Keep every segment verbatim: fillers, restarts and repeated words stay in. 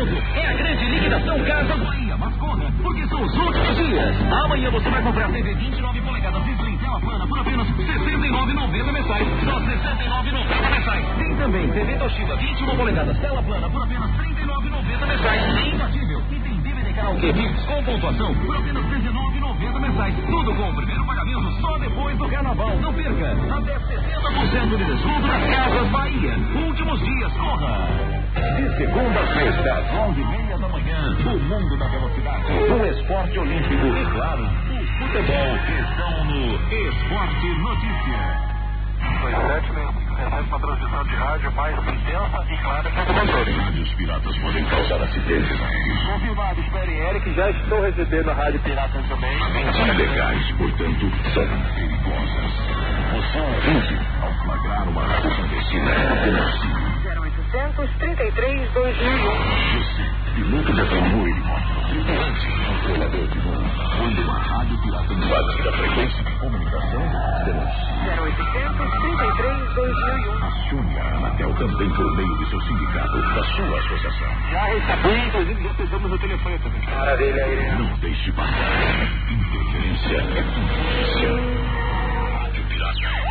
ponto. É a grande liquidação Casas Bahia. Mas corra, porque são os últimos dias. Amanhã você vai comprar T V vinte e nove polegadas Slim tela plana por apenas sessenta e nove reais e noventa centavos mensais. Só sessenta e nove reais e noventa centavos mensais. Tem também T V Toshiba vinte e uma polegadas tela plana por apenas trinta e nove reais e noventa centavos mensais. É imbatível. E tem D V D Karaokê Mix com pontuação por apenas dezenove reais e noventa centavos mensais. Tudo com o primeiro pagamento só depois do carnaval. Não perca. Até setenta por cento de desconto nas Casas Bahia. Últimos dias, corra. De segunda a sexta, às onze e meia da manhã, o mundo da velocidade, o esporte olímpico e, claro, o futebol estão no Esporte Notícia. dois sete seis, recebe uma transmissão de rádio mais intensa e clara que o controle. Rádios piratas podem causar acidentes aéreos. Confirmado, espere Eric, já estou recebendo a rádio pirata também. São legais, portanto, são perigosas. Você ouvinte, ao flagrar uma rádio clandestina, denuncie. zero oitocentos, trinta e três, dois mil e um. Você, piloto de avião helicóptero, tripulante, controlador de voo, quando uma rádio pirata invadir a frequência de comunicação, denuncie. zero oitocentos, trinta e três, dois mil e um. Acione a Anatel também por meio do seu sindicato, da sua associação. Já recebi, inclusive já pegamos o telefone também. Maravilha aí. Não deixe passar. Interferência é polícia. Rádio Pirata.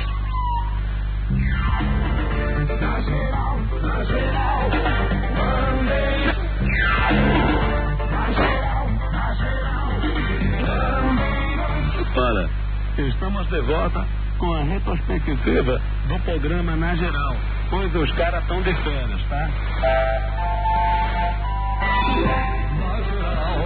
Na geral, na geral, mandei. Na geral, na geral, mandei. Para, estamos de volta com a retrospectiva do programa Na Geral, pois os caras estão de férias, tá? Na Geral.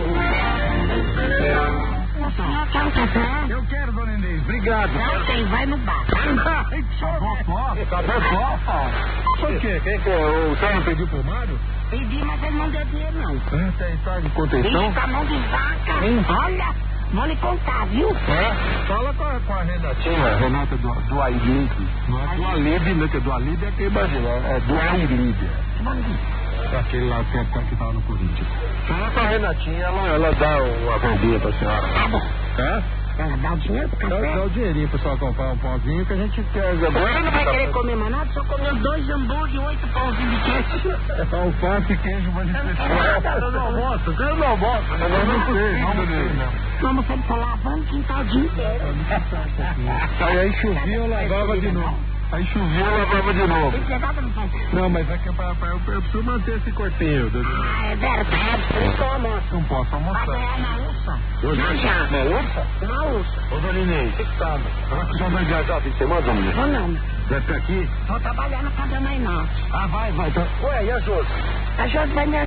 O senhor quer um café? Eu quero, dona Inês, obrigado. Não tem, vai no bar. Acabou só? Acabou só? Por quê? Quem que é? O senhor não pediu pro Mário? Pedi, mas ele não deu dinheiro, não. É, tem tá de contenção? Isso, tá mão de vaca. Hein? Olha, vou lhe contar, viu? É? Fala com a, com a Renatinha, a Renata do, do Ailib. Não é do Alib, né? Que do Alib é quem imagina, é do Ailib. Aquele lá que, que tava no Corinthians. Fala com a Renatinha, ela, ela dá uma vendinha pra senhora. Tá bom. É? Ela dá o dinheiro pro Dá, café? dá o dinheirinho pra senhora comprar um pãozinho que a gente quer. Você não vai querer comer mais nada? Só comeu dois hambúrguer e oito pãozinhos de queijo. É alface e queijo manifestado. Eu não almoço, eu não almoço. Eu não sei, não sei, não. Vamos sempre falar lavando o quintal o dia inteiro. Aí chovia, eu lavava de novo. Aí chovia, eu lavava de novo. Empregada não faz. Não, mas é que pra, pra, eu, eu preciso manter esse corpinho. Ah, é verdade. Por isso que eu almoço. Não posso Vai almoçar. ganhar na ursa? Hoje Já, já. Na ursa? Na ursa. Ô, dona Inês, o que que tá? Será que o senhor vai viajar fim de semana, dona Inês? Vou não. Vai ficar aqui? Vou trabalhar na casa da mãe nossa. Ah, vai, vai. Então. Ué, e a Josi? A Josi vai me